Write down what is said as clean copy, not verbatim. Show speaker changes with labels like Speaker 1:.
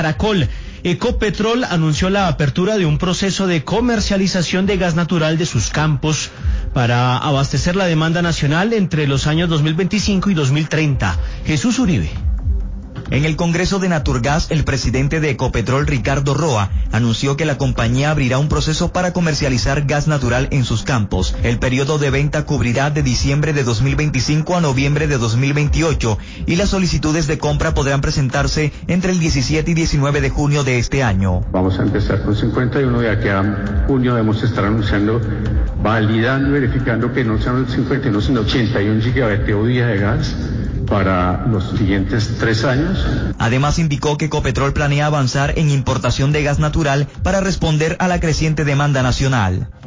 Speaker 1: Caracol. Ecopetrol anunció la apertura de un proceso de comercialización de gas natural de sus campos para abastecer la demanda nacional entre los años 2025 y 2030. Jesús Uribe.
Speaker 2: En el Congreso de Naturgas, el presidente de Ecopetrol, Ricardo Roa, anunció que la compañía abrirá un proceso para comercializar gas natural en sus campos. El periodo de venta cubrirá de diciembre de 2025 a noviembre de 2028 y las solicitudes de compra podrán presentarse entre el 17 y 19 de junio de este año.
Speaker 3: Vamos a empezar con 51 y aquí a junio debemos estar anunciando, validando y verificando que no sean 51 sino 81 gigavatios día de gas para los siguientes 3 años.
Speaker 2: Además indicó que Ecopetrol planea avanzar en importación de gas natural para responder a la creciente demanda nacional.